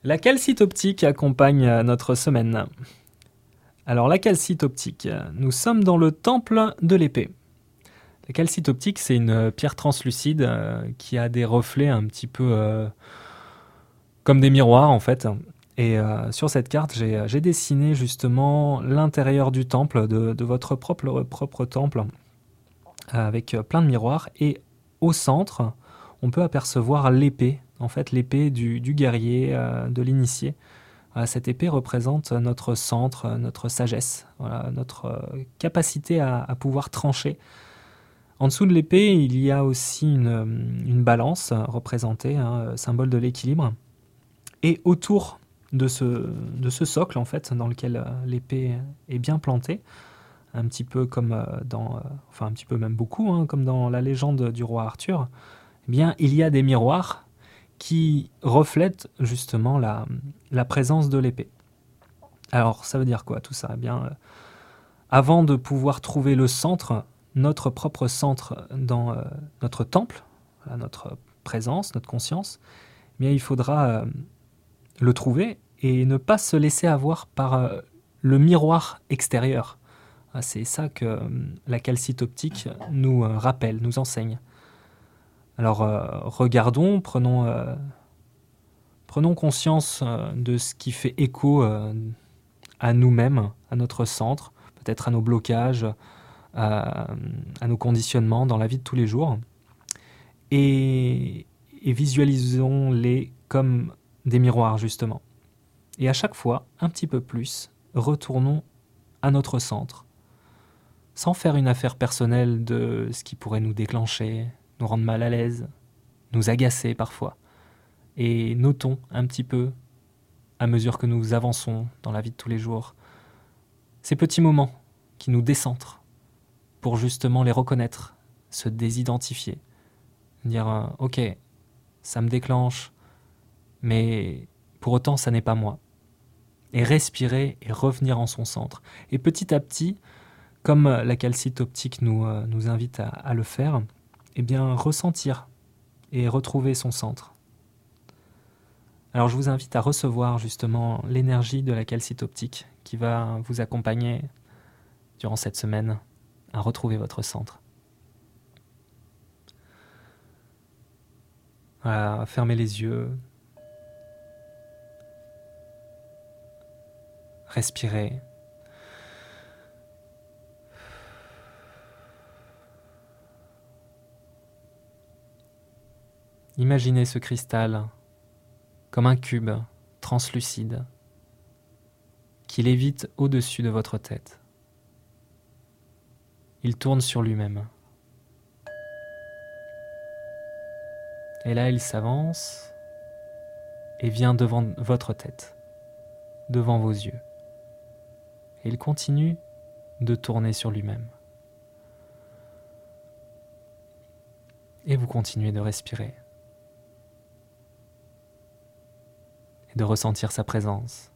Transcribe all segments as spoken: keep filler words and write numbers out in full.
La calcite optique accompagne euh, notre semaine. Alors la calcite optique, nous sommes dans le temple de l'épée. La calcite optique, c'est une pierre translucide euh, qui a des reflets un petit peu euh, comme des miroirs en fait. Et euh, sur cette carte, j'ai, j'ai dessiné justement l'intérieur du temple, de, de votre propre, propre temple, avec plein de miroirs. Et au centre, on peut apercevoir l'épée, en fait l'épée du, du guerrier, euh, de l'initié. Voilà, cette épée représente notre centre, notre sagesse, voilà, notre euh, capacité à, à pouvoir trancher. En dessous de l'épée, il y a aussi une, une balance représentée, hein, symbole de l'équilibre. Et autour de ce, de ce socle, en fait, dans lequel euh, l'épée est bien plantée, un petit peu comme euh, dans, euh, enfin un petit peu même beaucoup, hein, comme dans la légende du roi Arthur, eh bien, il y a des miroirs qui reflètent justement la, la présence de l'épée. Alors, ça veut dire quoi tout ça ? Eh bien, euh, avant de pouvoir trouver le centre, notre propre centre dans euh, notre temple, voilà, notre présence, notre conscience, eh bien, il faudra euh, le trouver et ne pas se laisser avoir par euh, le miroir extérieur. Ah, c'est ça que euh, la calcite optique nous euh, rappelle, nous enseigne. Alors, euh, regardons, prenons, euh, prenons conscience euh, de ce qui fait écho euh, à nous-mêmes, à notre centre, peut-être à nos blocages, à, à nos conditionnements dans la vie de tous les jours, et, et visualisons-les comme des miroirs, justement. Et à chaque fois, un petit peu plus, retournons à notre centre, sans faire une affaire personnelle de ce qui pourrait nous déclencher, nous rendre mal à l'aise, nous agacer parfois. Et notons un petit peu, à mesure que nous avançons dans la vie de tous les jours, ces petits moments qui nous décentrent pour justement les reconnaître, se désidentifier, dire euh, « Ok, ça me déclenche, mais pour autant ça n'est pas moi ». Et respirer et revenir en son centre. Et petit à petit, comme la calcite optique nous, euh, nous invite à, à le faire, eh bien ressentir et retrouver son centre. Alors je vous invite à recevoir justement l'énergie de la calcite optique qui va vous accompagner durant cette semaine à retrouver votre centre. Voilà, fermez les yeux, respirez. Imaginez ce cristal comme un cube translucide qui lévite au-dessus de votre tête. Il tourne sur lui-même. Et là, il s'avance et vient devant votre tête, devant vos yeux. Et il continue de tourner sur lui-même. Et vous continuez de respirer et de ressentir sa présence.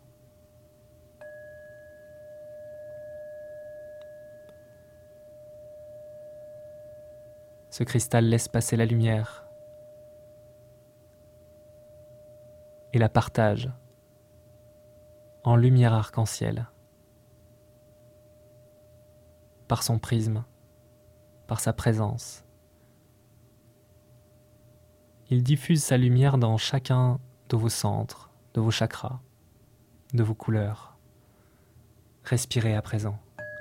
Ce cristal laisse passer la lumière et la partage en lumière arc-en-ciel par son prisme, par sa présence. Il diffuse sa lumière dans chacun de vos centres, de vos chakras, de vos couleurs. Respirez à présent.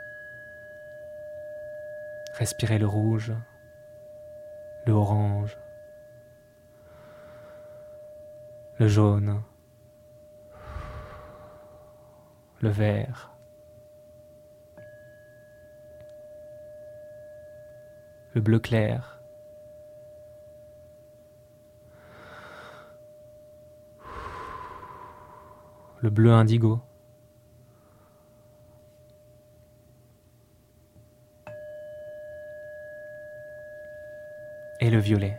Respirez le rouge, le orange, le jaune, le vert, le bleu clair, le bleu indigo, et le violet.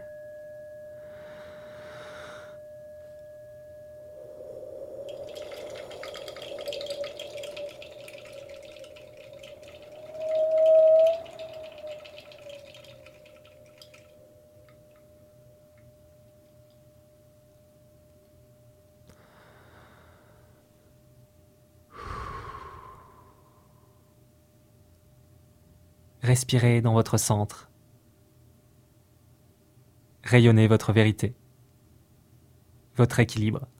Respirez dans votre centre. Rayonnez votre vérité, votre équilibre.